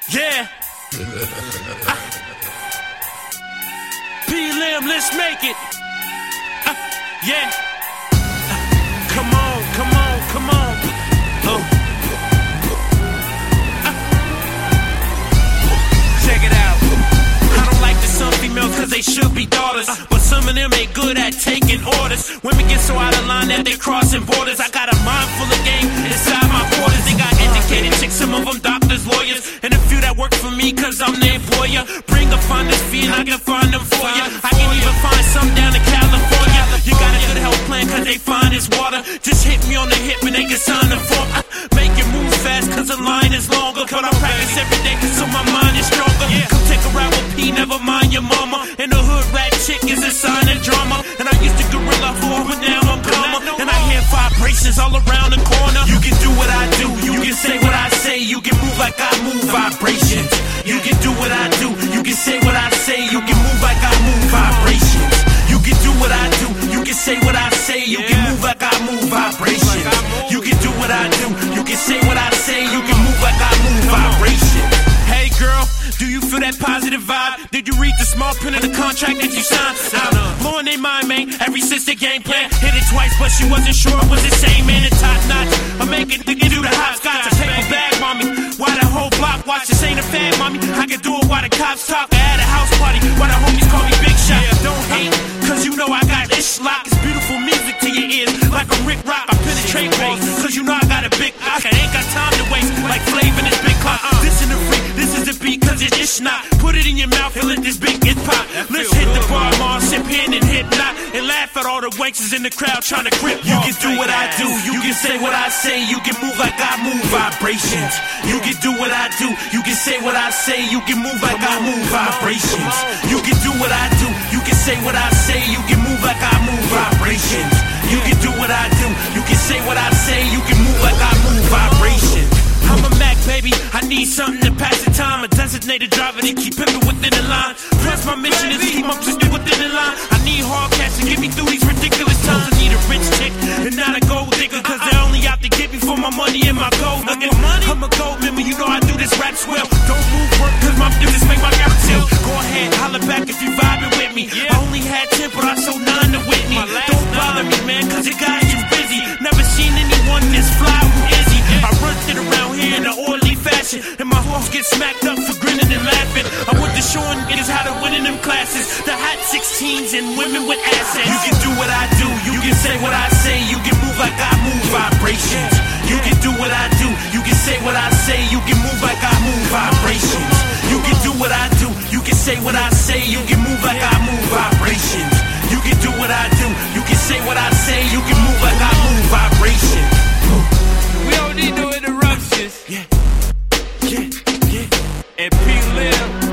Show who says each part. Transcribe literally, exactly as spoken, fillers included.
Speaker 1: Yeah. uh, P-Lim, let's make it. Uh, yeah. Uh, come on, come on, come on. Oh. Uh, check it out. I don't like the some females cause they should be daughters, but some of them ain't good at taking orders. Women get so out of line that they crossing borders. I got a mind full of game inside my borders. They got educated chicks, some of them doctors, lawyers, and a few that work for me cause I'm their employer. Bring a finder's fee and I can find them for you. I can even find some down in California. You got a good health plan cause they find it's water. Just hit me on the hip and they can sign the form. I make it move fast cause the line is longer, but I practice every day cause so my mind is stronger. Come take a ride with P, never mind your mama. And the hood rat chick is a sign of drama. And I used to gorilla whore, but now I'm calmer. And I hear vibrations all around the corner. You can do what I do, you can say what I say, you can move like I move. Vibrations. You can do what I do, you can say what I say, you can move like I move. Vibrations. You can do what I do, you can say what I say, you can move like I move. Vibrations. You can do what I do, you can say what I say, you can move like I move. Vibrations. Hey girl, do you feel that positive vibe? Did you read the small print of the contract that you signed? I'm blowing their mind, man, every since the game plan. Hit it twice, but she wasn't sure it was the same, man. It's top notch. I make it, nigga, do the hopscotch. I take a bag, mommy. Why the whole block watch? This ain't a fan, mommy. I can do it while the cops talk. I had a house party while the homies call me Big Shot. Yeah, don't hate, cause you know I got this lock. It's beautiful music to your ears, like a Rick Rock. I penetrate walls, cause you know I got a big knock. I ain't got time to waste, like Flav in this big clock. Uh, this in the free, this is the beat, cause it's just not. Put it in your mouth and let this beat get pop. Let's hit the bar, mom, sip in and hit not. And laugh at all the wanksters in the crowd trying to grip. You can do what I do, you can say what I say, you can move like I move. Vibrations. You can do what I do, you can say what I say, you can move like I move. Vibrations. You can do what I do, you can say what I say, you can move like I move. Vibrations. You can do what I do, you can say what I say, you can move like I move. Vibrations. I'm a Mac, baby, I need something to pass the time. A designated driver to keep pimping within the line. Plus my mission is to keep my sister within the line. I need hard cash to get me through these ridiculous times. I need a rich chick and not a gold digger, cause they're only out to get me for my money and my gold. Nigga, I'm a gold member, you know I do this rap swell. Don't move work cause my business make my rap chill. Go ahead, holler back if you vibing with me. I only had ten but I sold nine to Whitney. Don't bother me, man, cause your guy is busy. Never seen anyone this fly, who is he? I run it around here in an orderly fashion, and my horse gets smacked up for grinning and laughing. I went to showing niggas how to win in them classes. The hot sixteens and women with assets. You can do what I do, you can say what I say, you can move like I move. Vibrations. You can do what I do, you can say what I say, you can move like I move. Vibrations. You can do what I do, you can say what I say, you can move like I move. Vibrations. You can do what I do, you can say what I say, you can move like I move. Vibrations.
Speaker 2: We don't need no interruptions.
Speaker 1: Yeah, yeah, yeah.
Speaker 2: And P-Lim